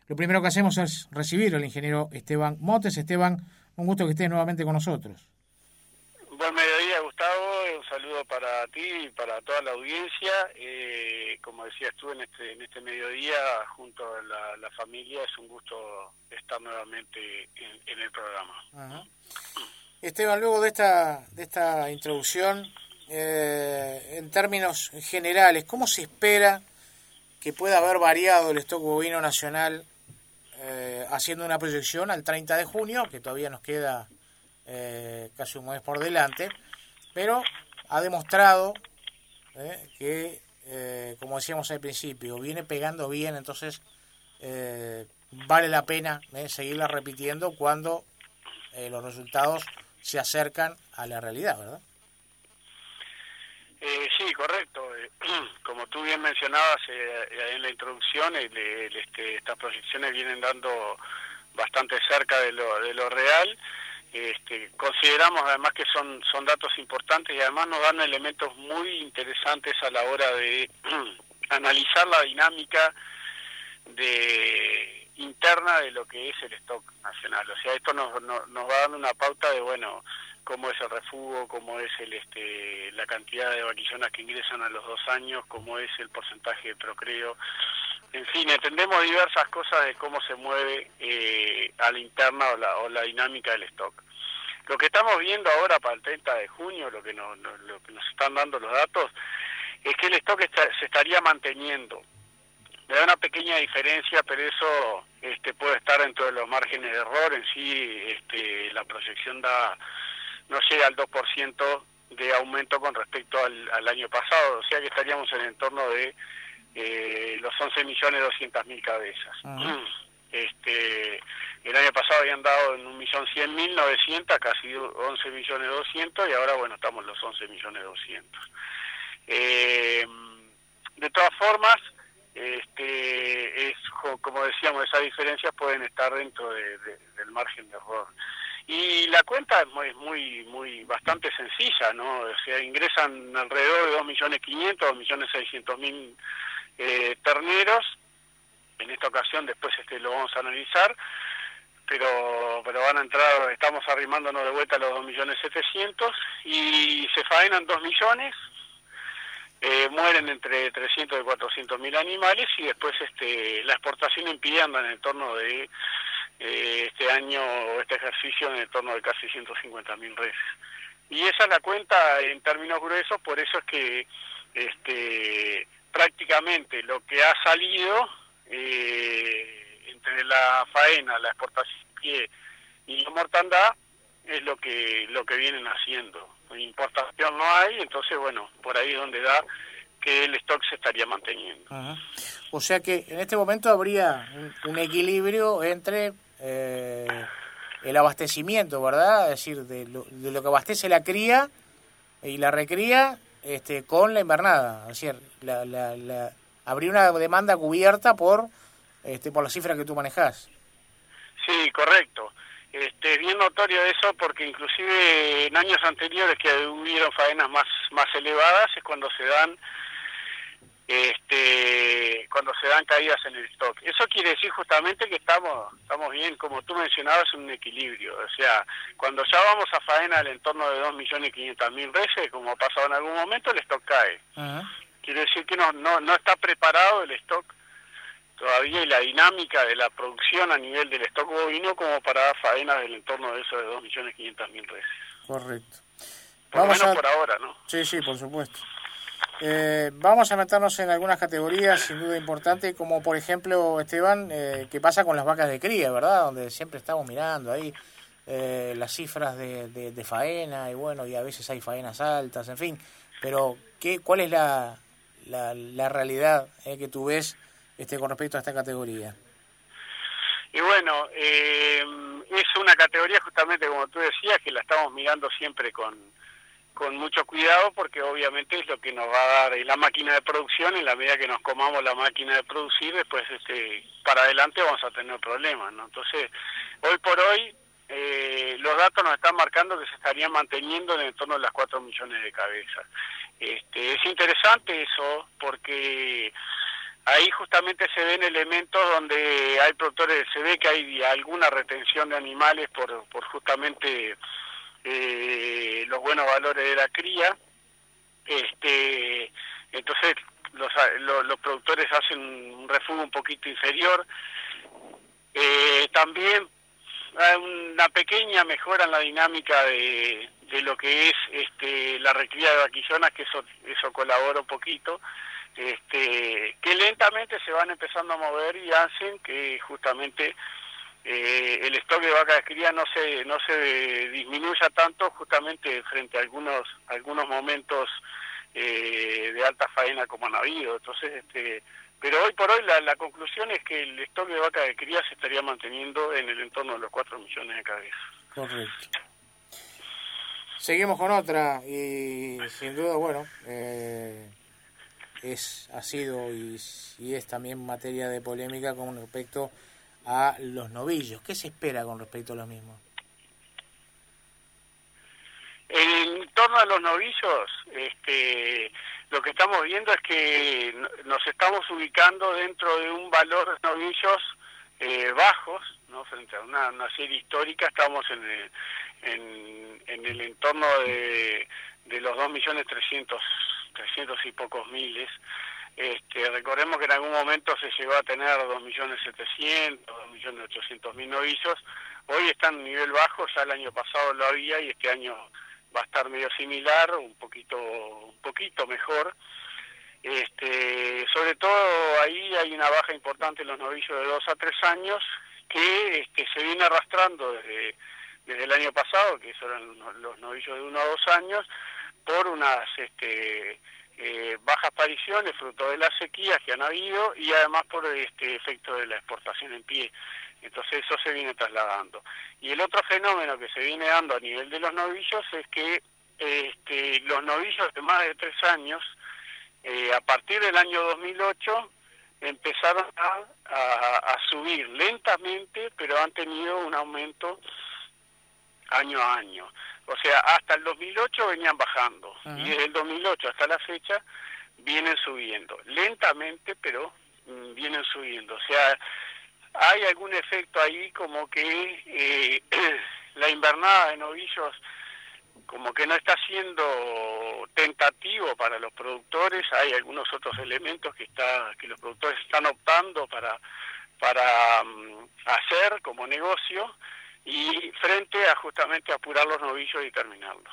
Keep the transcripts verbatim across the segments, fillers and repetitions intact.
lo primero que hacemos es recibir al ingeniero Esteban Motes. Esteban, un gusto que estés nuevamente con nosotros. Buen mediodía, Gustavo, un saludo para ti y para toda la audiencia. Eh, como decías tú, en este en este mediodía, junto a la, la familia, es un gusto estar nuevamente en, en el programa. Ajá. Esteban, luego de esta de esta introducción, eh, en términos generales, ¿cómo se espera que pueda haber variado el stock bovino nacional, eh, haciendo una proyección al treinta de junio, que todavía nos queda Eh, casi un mes por delante, pero ha demostrado eh, que, eh, como decíamos al principio, viene pegando bien, entonces eh, vale la pena eh, seguirla repitiendo cuando eh, los resultados se acercan a la realidad, ¿verdad? Eh, sí, correcto. Eh, como tú bien mencionabas eh, en la introducción, el, el, este, estas proyecciones vienen dando bastante cerca de lo, de lo real. Este, consideramos además que son son datos importantes y además nos dan elementos muy interesantes a la hora de analizar la dinámica de interna de lo que es el stock nacional. O sea, esto nos, nos, nos va dando una pauta de, bueno, cómo es el refugo, cómo es el este la cantidad de vaquillonas que ingresan a los dos años, cómo es el porcentaje de procreo. En fin, entendemos diversas cosas de cómo se mueve eh, a la interna o la, o la dinámica del stock. Lo que estamos viendo ahora para el treinta de junio, lo que nos, no, lo que nos están dando los datos, es que el stock está, se estaría manteniendo. Me da una pequeña diferencia, pero eso este, puede estar dentro de los márgenes de error. En sí, este, la proyección da no llega al dos por ciento de aumento con respecto al, al año pasado, o sea que estaríamos en el entorno de eh, los once millones doscientas mil cabezas. Uh-huh. Este, el año pasado habían dado en un millón cien mil novecientos, casi once millones doscientos, y ahora, bueno, estamos en los once millones doscientos. Eh, de todas formas, este, es como decíamos, esas diferencias pueden estar dentro de, de, del margen de error. Y la cuenta es muy, muy, muy bastante sencilla, ¿no? O sea, ingresan alrededor de dos millones quinientos, dos millones seiscientos mil eh, terneros. En esta ocasión después este lo vamos a analizar, pero pero van a entrar, estamos arrimándonos de vuelta a los dos millones setecientos y se faenan dos millones, eh, mueren entre trescientos y cuatrocientos mil animales y después este la exportación impide andar en el torno de eh, este año o este ejercicio en el torno de casi ciento cincuenta mil reses. Y esa es la cuenta en términos gruesos, por eso es que este prácticamente lo que ha salido Eh, entre la faena, la exportación y la mortandad es lo que lo que vienen haciendo. Importación no hay, entonces bueno, por ahí es donde da que el stock se estaría manteniendo. Uh-huh. O sea que en este momento habría un, un equilibrio entre eh, el abastecimiento, ¿verdad? Es decir, de lo, de lo que abastece la cría y la recría este, con la invernada. Es decir, la, la, la habría una demanda cubierta por este por la cifra que tú manejás. Sí, correcto. Este, es bien notorio eso porque inclusive en años anteriores que hubieron faenas más más elevadas es cuando se dan este cuando se dan caídas en el stock. Eso quiere decir justamente que estamos estamos bien, como tú mencionabas, en un equilibrio. O sea, cuando ya vamos a faena al entorno de dos millones quinientos mil reses, como ha pasado en algún momento, el stock cae. Uh-huh. Quiere decir que no, no no está preparado el stock todavía y la dinámica de la producción a nivel del stock bovino como para dar faenas del entorno de eso de dos millones quinientos mil reses. Correcto. Por lo menos a... por ahora, ¿no? Sí, sí, por supuesto. Eh, vamos a meternos en algunas categorías sin duda importantes, como por ejemplo, Esteban, eh, ¿qué pasa con las vacas de cría, verdad? Donde siempre estamos mirando ahí eh, las cifras de, de, de faena y bueno, y a veces hay faenas altas, en fin. Pero, ¿qué, ¿cuál es la... La, la realidad eh, que tú ves este, con respecto a esta categoría? Y bueno, eh, es una categoría justamente como tú decías, que la estamos mirando siempre con, con mucho cuidado, porque obviamente es lo que nos va a dar la máquina de producción. En la medida que nos comamos la máquina de producir, después este para adelante vamos a tener problemas, ¿no? Entonces, hoy por hoy, eh, los datos nos están marcando que se estarían manteniendo en el torno de las cuatro millones de cabezas. Este, es interesante eso porque ahí justamente se ven elementos donde hay productores, se ve que hay alguna retención de animales por, por justamente eh, los buenos valores de la cría. Este, entonces los, los, los productores hacen un refugio un poquito inferior. Eh, también hay una pequeña mejora en la dinámica de, de lo que es este, la recría de vaquillonas, que eso, eso colabora un poquito, este, que lentamente se van empezando a mover y hacen que justamente eh, el stock de vacas de cría no se no se disminuya tanto, justamente frente a algunos algunos momentos eh, de alta faena como han habido. Entonces, este, pero hoy por hoy la, la conclusión es que el stock de vacas de cría se estaría manteniendo en el entorno de los cuatro millones de cabezas. Correcto. Seguimos con otra y sin duda, bueno, eh, es ha sido y, y es también materia de polémica con respecto a los novillos. ¿Qué se espera con respecto a los mismos? En torno a los novillos, este, lo que estamos viendo es que nos estamos ubicando dentro de un valor de novillos eh, bajos, ¿no? Frente a una, una serie histórica, estamos en el, en, en el entorno de, de los dos millones trescientos y pocos miles. Este, recordemos que en algún momento se llegó a tener dos millones setecientos, dos millones ochocientos mil novillos. Hoy están en nivel bajo, ya el año pasado lo había y este año va a estar medio similar, un poquito un poquito mejor. Este, sobre todo ahí hay una baja importante en los novillos de dos a tres años que este, se viene arrastrando desde, desde el año pasado, que esos eran los novillos de uno a dos años, por unas este, eh, bajas apariciones fruto de las sequías que han habido y además por este efecto de la exportación en pie. Entonces eso se viene trasladando. Y el otro fenómeno que se viene dando a nivel de los novillos es que este, los novillos de más de tres años, eh, a partir del año dos mil ocho, empezaron a, a, a subir lentamente, pero han tenido un aumento año a año. O sea, hasta el dos mil ocho venían bajando, uh-huh. Y desde el dos mil ocho hasta la fecha vienen subiendo, lentamente, pero mm, vienen subiendo. O sea, hay algún efecto ahí como que eh, la invernada de novillos como que no está siendo tentativo para los productores. Hay algunos otros elementos que está que los productores están optando para para um, hacer como negocio y frente a justamente apurar los novillos y terminarlos.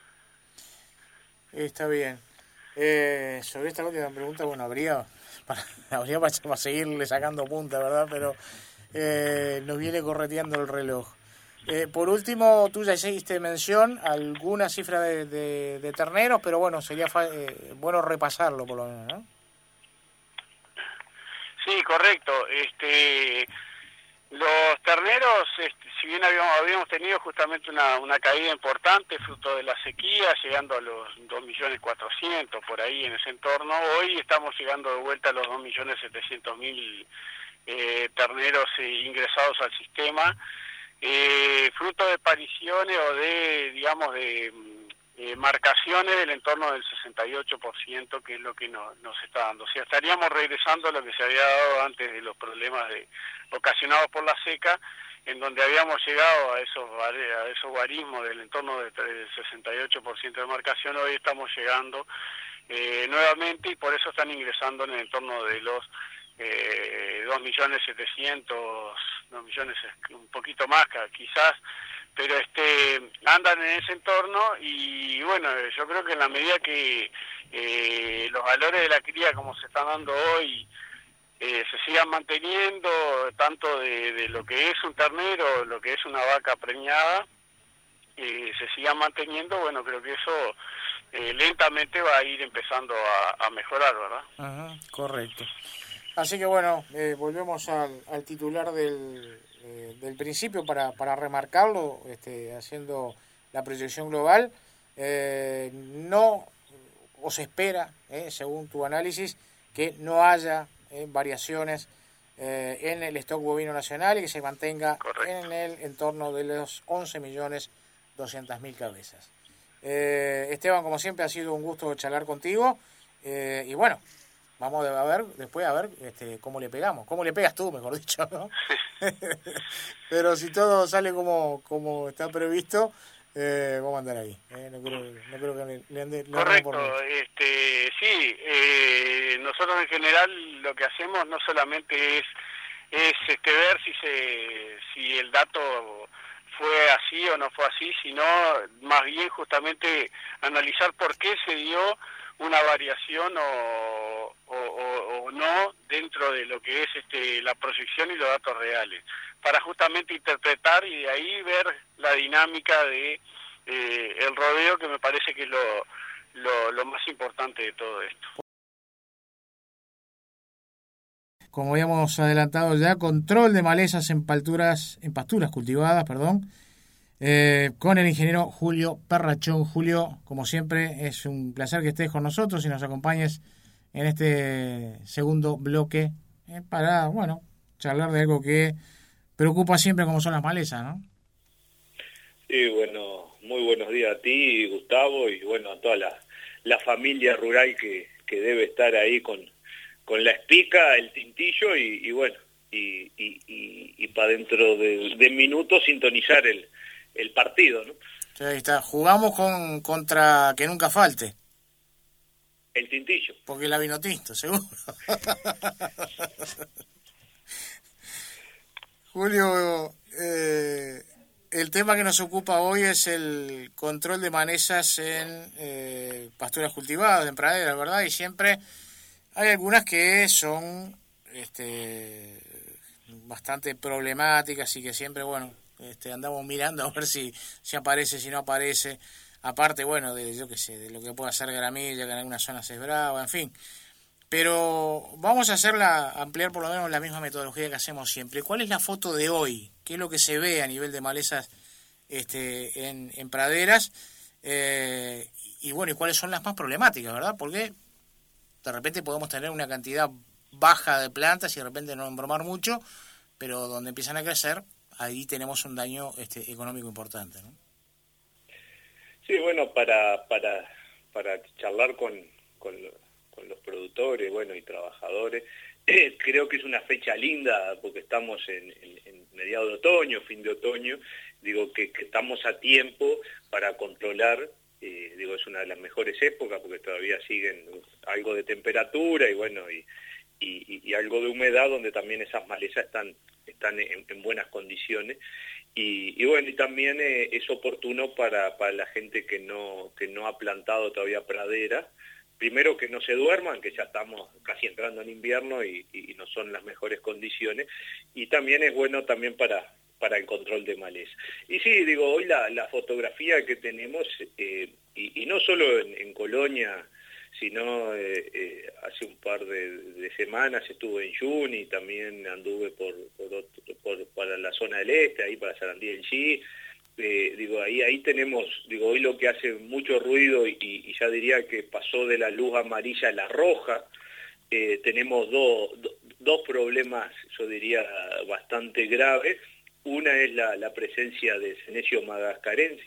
Está bien. Eh, sobre esta última pregunta, bueno, habría para, habría para, para seguirle sacando punta, ¿verdad? Pero eh, nos viene correteando el reloj. Eh, por último, tú ya hiciste mención a alguna cifra de, de, de terneros, pero bueno, sería fa- eh, bueno repasarlo por lo menos, ¿no? Sí, correcto. Este, los terneros, este, si bien habíamos, habíamos tenido justamente una, una caída importante fruto de la sequía, llegando a los dos millones cuatrocientos por ahí en ese entorno, hoy estamos llegando de vuelta a los dos millones setecientos mil eh, terneros eh, ingresados al sistema. Eh, fruto de apariciones o de, digamos, de eh, marcaciones del entorno del sesenta y ocho por ciento, que es lo que no, nos está dando. O sea, estaríamos regresando a lo que se había dado antes de los problemas de, ocasionados por la seca, en donde habíamos llegado a esos a esos guarismos del entorno del sesenta y ocho por ciento de marcación. Hoy estamos llegando eh, nuevamente y por eso están ingresando en el entorno de los Eh, dos millones setecientos, dos millones, un poquito más quizás, pero este andan en ese entorno y bueno, yo creo que en la medida que eh, los valores de la cría como se están dando hoy eh, se sigan manteniendo, tanto de, de lo que es un ternero, lo que es una vaca preñada, eh, se sigan manteniendo, bueno, creo que eso eh, lentamente va a ir empezando a, a mejorar, ¿verdad? Ajá, correcto. Así que bueno, eh, volvemos al, al titular del, eh, del principio para, para remarcarlo, este, haciendo la proyección global. Eh, no os espera, eh, según tu análisis, que no haya eh, variaciones eh, en el stock bovino nacional y que se mantenga Correcto. En el entorno de los once millones doscientas mil cabezas. Eh, Esteban, como siempre, ha sido un gusto charlar contigo eh, y bueno, vamos a ver después a ver este, cómo le pegamos, cómo le pegas tú, mejor dicho, ¿no? Pero si todo sale como, como está previsto, eh, vamos a andar ahí. Eh, no, creo, no creo que le, le ande le Correcto, por este, sí, eh, nosotros en general lo que hacemos no solamente es, es este, ver si, se, si el dato fue así o no fue así, sino más bien justamente analizar por qué se dio una variación o, o, o, o no dentro de lo que es este, la proyección y los datos reales, para justamente interpretar y de ahí ver la dinámica de eh, el rodeo, que me parece que es lo, lo, lo más importante de todo esto. Como habíamos adelantado ya, control de malezas en pasturas, en pasturas cultivadas, perdón, eh, con el ingeniero Julio Perrachón. Julio, como siempre, es un placer que estés con nosotros y nos acompañes en este segundo bloque eh, para, bueno, charlar de algo que preocupa siempre, como son las malezas, ¿no? Sí, bueno, muy buenos días a ti, Gustavo, y bueno, a toda la, la familia rural que, que debe estar ahí con, con la espica, el tintillo y, y bueno, y, y, y, y para dentro de, de minutos sintonizar el, el partido, ¿no? Sí, ahí está. Jugamos con contra que nunca falte. El tintillo. Porque la vino tinto, seguro. Julio, eh, el tema que nos ocupa hoy es el control de malezas en eh, pasturas cultivadas, en praderas, ¿verdad? Y siempre hay algunas que son este, bastante problemáticas y que siempre, bueno, este, andamos mirando a ver si, si aparece, si no aparece. Aparte, bueno, de yo qué sé, de lo que puede hacer gramilla, que en algunas zonas es brava, en fin. Pero vamos a hacerla, ampliar por lo menos la misma metodología que hacemos siempre. ¿Cuál es la foto de hoy? ¿Qué es lo que se ve a nivel de malezas este, en, en praderas? Eh, y bueno, ¿y cuáles son las más problemáticas, verdad? Porque de repente podemos tener una cantidad baja de plantas y de repente no embromar mucho, pero donde empiezan a crecer, ahí tenemos un daño este, económico importante, ¿no? Sí, bueno, para para para charlar con, con, con los productores, bueno, y trabajadores, eh, creo que es una fecha linda porque estamos en, en, en mediados de otoño, fin de otoño, digo que, que estamos a tiempo para controlar, eh, digo, es una de las mejores épocas porque todavía siguen algo de temperatura y bueno, y, y, y algo de humedad donde también esas malezas están, están en, en buenas condiciones. Y, y bueno, y también eh, es oportuno para, para la gente que no, que no ha plantado todavía pradera, primero que no se duerman, que ya estamos casi entrando en invierno y, y no son las mejores condiciones, y también es bueno también para, para el control de maleza. Y sí, digo, hoy la, la fotografía que tenemos, eh, y, y no solo en, en Colonia, sino eh, eh, hace un par de, de semanas estuve en Juni, también anduve por, por, otro, por para la zona del este, ahí para Sarandí del Chi, eh, digo, ahí ahí tenemos, digo, hoy lo que hace mucho ruido y, y ya diría que pasó de la luz amarilla a la roja, eh, tenemos do, do, dos problemas, yo diría, bastante graves. Una es la, la presencia de Senecio madagascarensis,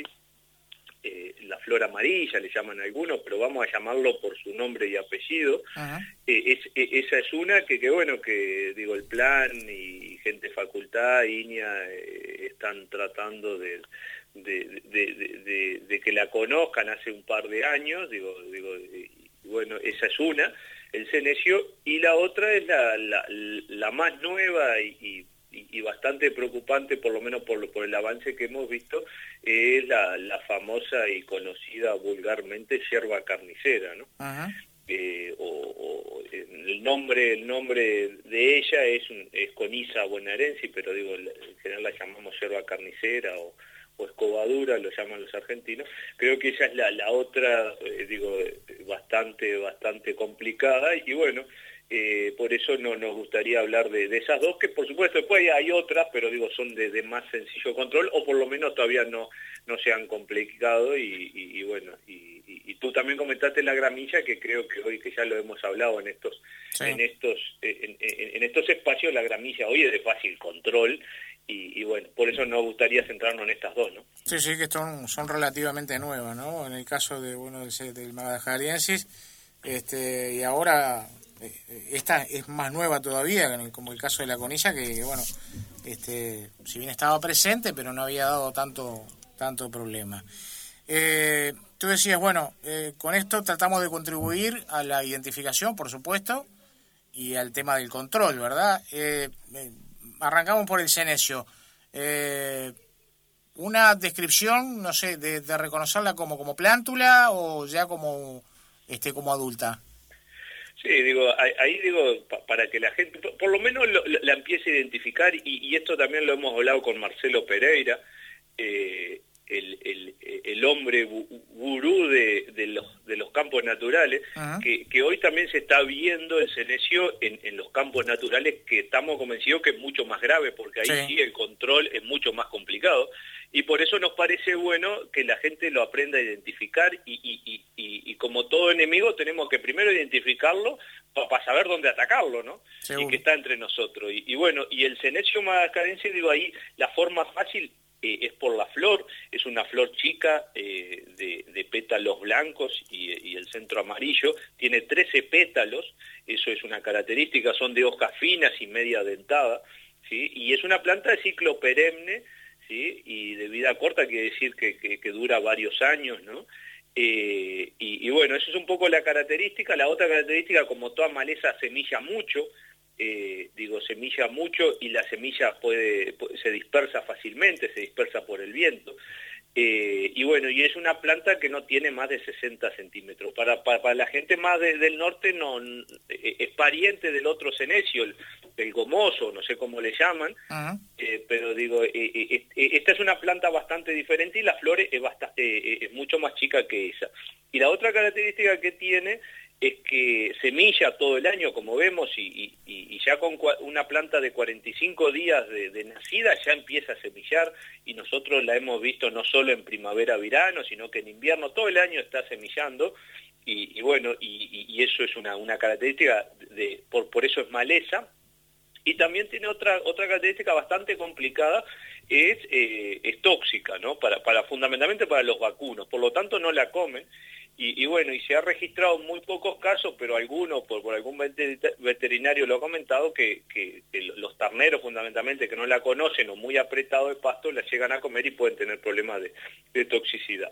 Eh, la flor amarilla le llaman algunos, pero vamos a llamarlo por su nombre y apellido. Uh-huh. eh, es, eh, esa es una que, que bueno, que digo, el plan y gente de facultad, INIA, eh, están tratando de, de, de, de, de, de que la conozcan hace un par de años, digo, digo y bueno, esa es una, el senecio, y la otra es la, la, la más nueva y, y y bastante preocupante, por lo menos por, por el avance que hemos visto, es la, la famosa y conocida vulgarmente yerba carnicera, ¿no? Uh-huh. eh, o, o el nombre el nombre de ella es, un, es Conisa bonaerensis, pero digo, en general la llamamos yerba carnicera o, o escobadura, lo llaman los argentinos. Creo que esa es la, la otra, eh, digo, bastante, bastante complicada, y bueno, Eh, por eso no nos gustaría hablar de, de esas dos, que por supuesto después hay otras, pero digo, son de, de más sencillo control, o por lo menos todavía no, no se han complicado, y, y, y bueno, y, y, y tú también comentaste la gramilla, que creo que hoy, que ya lo hemos hablado en estos, sí. en estos, en, en, en estos espacios, la gramilla hoy es de fácil control, y, y bueno, por eso nos gustaría centrarnos en estas dos, ¿no? Sí, sí, que son, son relativamente nuevas, ¿no? En el caso de, bueno, del, del madagascariensis, este, y ahora eh, esta es más nueva todavía, como el caso de la conilla, que bueno, este, si bien estaba presente, pero no había dado tanto, tanto problema. Eh, tú decías, bueno, eh, con esto tratamos de contribuir a la identificación, por supuesto, y al tema del control, ¿verdad? Eh, eh, arrancamos por el senecio. Eh, una descripción, no sé, de, de reconocerla como como plántula o ya como este como adulta. Sí, digo, ahí digo, pa, para que la gente, por lo menos lo, la empiece a identificar, y, y esto también lo hemos hablado con Marcelo Pereira, eh, el, el, el hombre gurú de, de, los, de los campos naturales, uh-huh. que, que hoy también se está viendo el senecio en, en los campos naturales, que estamos convencidos que es mucho más grave, porque ahí sí, sí el control es mucho más complicado, y por eso nos parece bueno que la gente lo aprenda a identificar, y, y, y, y, y como todo enemigo tenemos que primero identificarlo para pa saber dónde atacarlo, ¿no? Seguro. Y que está entre nosotros. Y, y bueno, y el senecio mascarense, digo, ahí la forma fácil eh, es por la flor, es una flor chica eh, de, de pétalos blancos y, y el centro amarillo, tiene trece pétalos, eso es una característica, son de hojas finas y media dentada, ¿sí? Y es una planta de ciclo perenne, ¿sí? Y de vida corta, quiere decir que, que, que dura varios años, ¿no? Eh, y, y bueno, eso es un poco la característica. La otra característica, como toda maleza, semilla mucho, eh, digo, semilla mucho y la semilla puede, se dispersa fácilmente, se dispersa por el viento. Eh, y bueno, y es una planta que no tiene más de sesenta centímetros. Para, para, para la gente más de, del norte no es pariente del otro senecio, el, el gomoso, no sé cómo le llaman, uh-huh. eh, pero digo, eh, eh, eh, esta es una planta bastante diferente y la flor es, bastante, eh, es mucho más chica que esa. Y la otra característica que tiene es que semilla todo el año, como vemos, y, y, y ya con una planta de cuarenta y cinco días de, de nacida ya empieza a semillar, y nosotros la hemos visto no solo en primavera-verano, sino que en invierno todo el año está semillando, y, y bueno, y, y eso es una, una característica, de, por, por eso es maleza. Y también tiene otra otra característica bastante complicada, es, eh, es tóxica, ¿no? Para, para, fundamentalmente para los vacunos, por lo tanto no la comen. Y, y bueno, y se ha registrado muy pocos casos, pero algunos, por, por algún veterinario lo ha comentado, que, que, que los terneros fundamentalmente que no la conocen o muy apretado de pasto, la llegan a comer y pueden tener problemas de, de toxicidad.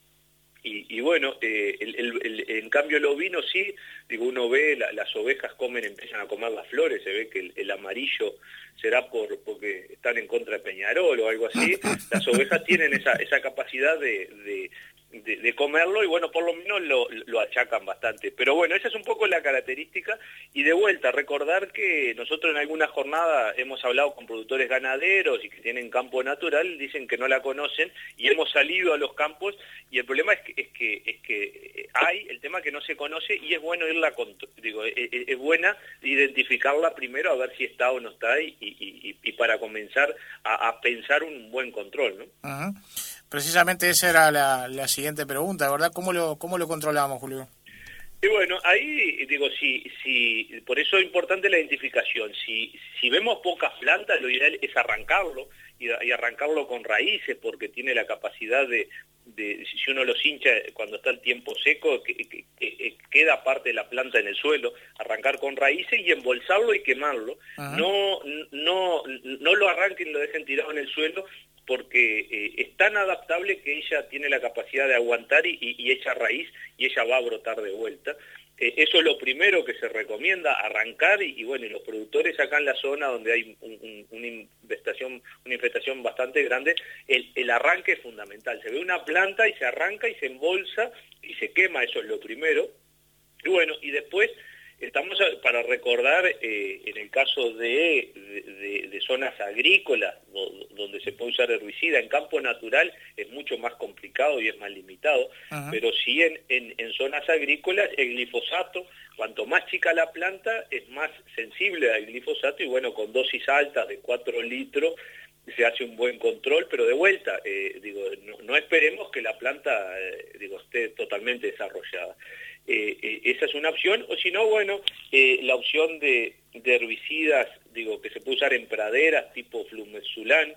Y, y bueno, eh, el, el, el, en cambio el ovino sí, digo, uno ve, la, las ovejas comen, empiezan a comer las flores, se ve que el, el amarillo será por porque están en contra de Peñarol o algo así. Las ovejas tienen esa, esa capacidad de, de, de, de comerlo, y bueno, por lo menos lo, lo achacan bastante. Pero bueno, esa es un poco la característica. Y de vuelta, recordar que nosotros en alguna jornada hemos hablado con productores ganaderos y que tienen campo natural, dicen que no la conocen, y hemos salido a los campos, y el problema es que es que es que hay el tema que no se conoce, y es bueno irla con, digo, es, es buena identificarla primero, a ver si está o no está, y, y, y, y para comenzar a, a pensar un buen control, ¿no? Uh-huh. Precisamente esa era la, la siguiente pregunta, ¿verdad? ¿Cómo lo cómo lo controlamos, Julio? Y bueno, ahí digo, si, si, por eso es importante la identificación. Si, si vemos pocas plantas, lo ideal es arrancarlo, y, y arrancarlo con raíces, porque tiene la capacidad de, de, si uno los hincha cuando está el tiempo seco, que, que, que queda parte de la planta en el suelo, arrancar con raíces y embolsarlo y quemarlo. Uh-huh. No, no, no lo arranquen y lo dejen tirado en el suelo, porque eh, es tan adaptable que ella tiene la capacidad de aguantar y, y, y echa raíz, y ella va a brotar de vuelta. Eh, eso es lo primero que se recomienda, arrancar, y, y bueno, y los productores acá en la zona donde hay un, un, una infestación, una infestación bastante grande, el, el arranque es fundamental. Se ve una planta y se arranca y se embolsa y se quema, eso es lo primero. Y bueno, y después estamos a, para recordar, eh, en el caso de, de, de zonas agrícolas, do, donde se puede usar herbicida, en campo natural es mucho más complicado y es más limitado, uh-huh. pero sí en, en, en zonas agrícolas el glifosato, cuanto más chica la planta, es más sensible al glifosato, y bueno, con dosis altas de cuatro litros, se hace un buen control, pero de vuelta, eh, digo, no, no esperemos que la planta eh, digo, esté totalmente desarrollada. Eh, eh, esa es una opción, o si no, bueno, eh, la opción de, de herbicidas, digo, que se puede usar en praderas, tipo flumezulán,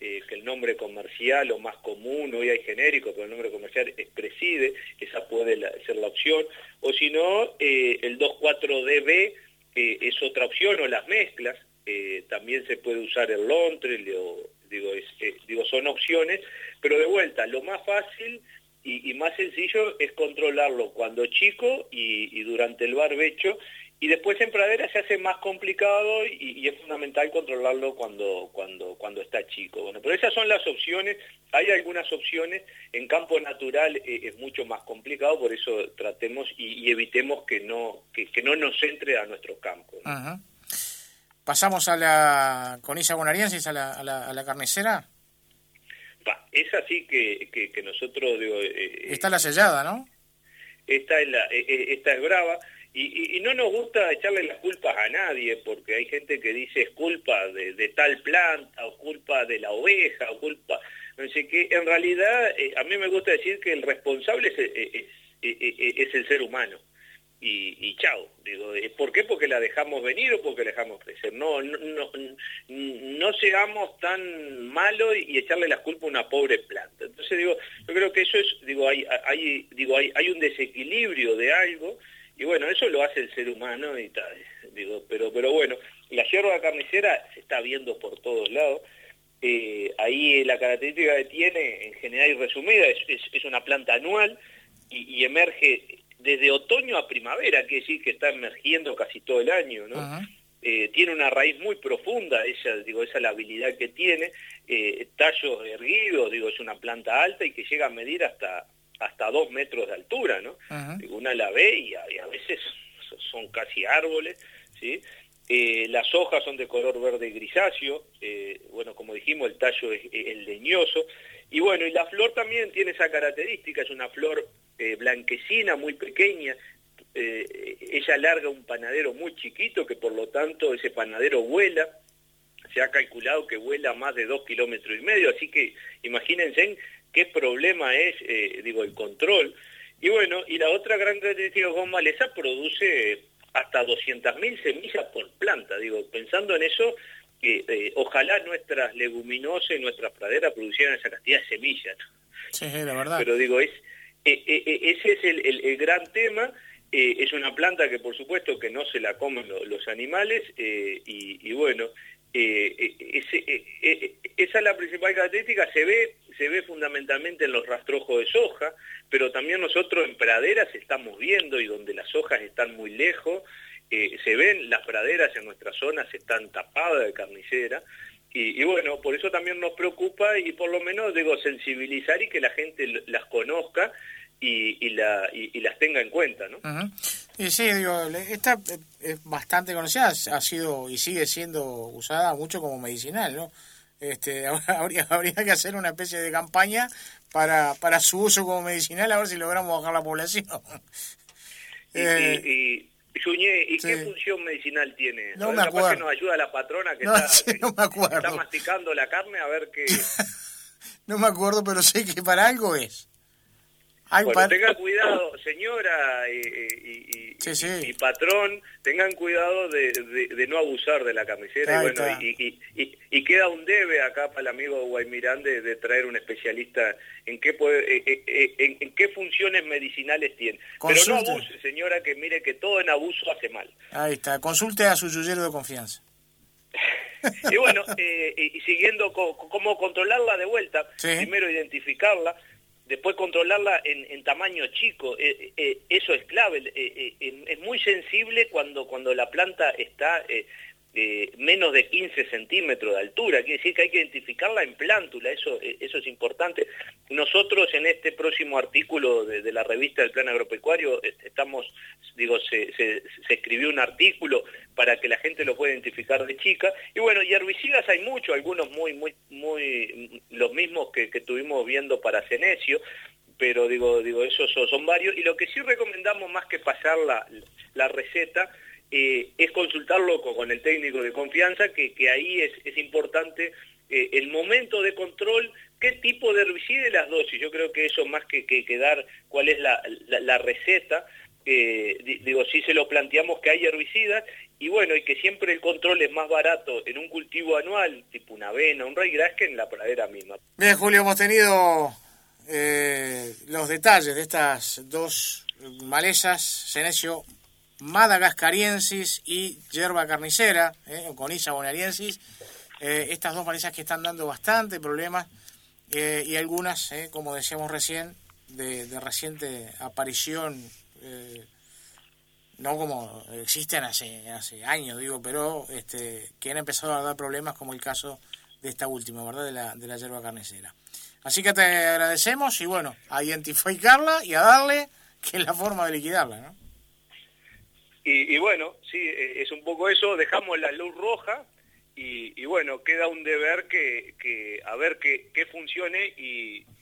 eh, que el nombre comercial o más común, hoy hay genérico, pero el nombre comercial es Preside, esa puede la, ser la opción, o si no, eh, el dos cuatro D B eh, es otra opción, o las mezclas, eh, también se puede usar el Lontrel, o, digo, es, eh, digo, son opciones, pero de vuelta, lo más fácil y, y más sencillo es controlarlo cuando chico y, y durante el barbecho, y después en pradera se hace más complicado y, y es fundamental controlarlo cuando, cuando, cuando está chico. Bueno, pero esas son las opciones, hay algunas opciones, en campo natural eh, es mucho más complicado, por eso tratemos y, y evitemos que no, que, que no nos entre a nuestros campos, ¿no? Uh-huh. ¿Pasamos a la coniza bonariensis, a la, a la, a la carnicera? Va, es así que, que, que nosotros... Digo, eh, Está la sellada, ¿no? Esta es, la, eh, esta es brava. Y, y, y no nos gusta echarle las culpas a nadie, porque hay gente que dice es culpa de, de tal planta, o culpa de la oveja, o culpa... No sé qué. En realidad, eh, a mí me gusta decir que el responsable es, es, es, es el ser humano. Y, y chao. Digo, ¿por qué? Porque la dejamos venir o porque la dejamos crecer. No, no, no, no seamos tan malos y echarle las culpas a una pobre planta. Entonces, digo, yo creo que eso es, digo, hay, hay, digo, hay, hay un desequilibrio de algo. Y bueno, eso lo hace el ser humano y tal, digo, pero pero bueno, la yerba carnicera se está viendo por todos lados. Eh, ahí la característica que tiene, en general y resumida, es, es, es una planta anual y, y emerge desde otoño a primavera, quiere decir que está emergiendo casi todo el año, ¿no? Uh-huh. Eh, tiene una raíz muy profunda, esa, digo, esa es la habilidad que tiene, eh, tallos erguidos, digo, es una planta alta y que llega a medir hasta... hasta dos metros de altura, ¿no? Uh-huh. Una la ve y a, y a veces son casi árboles, ¿sí? Eh, las hojas son de color verde grisáceo, eh, bueno, como dijimos, el tallo es, es leñoso, y bueno, y la flor también tiene esa característica, es una flor eh, blanquecina, muy pequeña, eh, ella larga un panadero muy chiquito, que por lo tanto ese panadero vuela, se ha calculado que vuela más de dos kilómetros y medio, así que imagínense qué problema es, eh, digo, el control. Y bueno, y la otra gran característica de maleza produce hasta doscientas mil semillas por planta. Digo, pensando en eso, eh, eh, ojalá nuestras leguminosas y nuestras praderas producieran esa cantidad de semillas, ¿no? Sí, la verdad. Pero digo, es eh, eh, ese es el, el, el gran tema. Eh, es una planta que por supuesto que no se la comen lo, los animales, eh, y, y bueno, eh, ese, eh, eh, esa es la principal característica. Se ve se ve fundamentalmente en los rastrojos de soja, pero también nosotros en praderas estamos viendo, y donde las hojas están muy lejos, eh, se ven las praderas en nuestras zonas, están tapadas de carnicera, y, y bueno, por eso también nos preocupa, y por lo menos digo sensibilizar y que la gente las conozca y, y, la, y, y las tenga en cuenta, ¿no? Uh-huh. Y sí, digo, esta es bastante conocida, ha sido y sigue siendo usada mucho como medicinal, ¿no? Este, habría, habría que hacer una especie de campaña para, para su uso como medicinal, a ver si logramos bajar la población. Y, eh, y, y, Juñé, ¿y sí. qué función medicinal tiene? No me acuerdo. Que nos ayuda la patrona que, no, está, sí, no me acuerdo. que está masticando la carne, a ver qué... No me acuerdo, pero sé que para algo es. Ay, bueno, tengan cuidado, señora y, y, sí, sí. y, y patrón, tengan cuidado de, de, de no abusar de la carnicera. Ahí y bueno, y, y, y, y queda un debe acá para el amigo Guaymirán de, de traer un especialista en qué puede, en, en, en qué funciones medicinales tiene. Consulte. Pero no abuse, señora, que mire que todo en abuso hace mal. Ahí está, consulte a su yuyero de confianza. Y bueno, eh, y siguiendo co, cómo controlarla de vuelta, sí. Primero identificarla, después controlarla en, en tamaño chico, eh, eh, eso es clave, eh, eh, es muy sensible cuando, cuando la planta está eh, eh, menos de quince centímetros de altura, quiere decir que hay que identificarla en plántula, eso, eh, eso es importante. Nosotros en este próximo artículo de, de la revista del Plan Agropecuario estamos, digo, se, se, se escribió un artículo para que la gente lo pueda identificar de chica, y bueno, y herbicidas hay muchos, algunos muy, muy, muy, los mismos que, que estuvimos viendo para senecio, pero digo, digo, esos son, son varios, y lo que sí recomendamos más que pasar la, la receta, eh, es consultarlo con, con el técnico de confianza, que, que ahí es, es importante eh, el momento de control, qué tipo de herbicida y las dosis. Yo creo que eso más que, que, que dar cuál es la, la, la receta, eh, digo, sí se lo planteamos que hay herbicidas, y bueno, y que siempre el control es más barato en un cultivo anual, tipo una avena, un ryegrass, que en la pradera misma. Bien, Julio, hemos tenido eh, los detalles de estas dos malezas, senecio madagascariensis y yerba carnicera, eh, o Conyza bonariensis, eh, estas dos malezas que están dando bastante problemas, eh, y algunas, eh, como decíamos recién, de, de reciente aparición, eh, no como existen hace hace años, digo, pero este, que han empezado a dar problemas, como el caso de esta última, ¿verdad?, de la, de la yerba carnicera. Así que te agradecemos y bueno, a identificarla y a darle, que es la forma de liquidarla, ¿no? Y, y bueno, sí, es un poco eso, dejamos la luz roja y, y bueno, queda un deber que, que a ver que, que funcione y,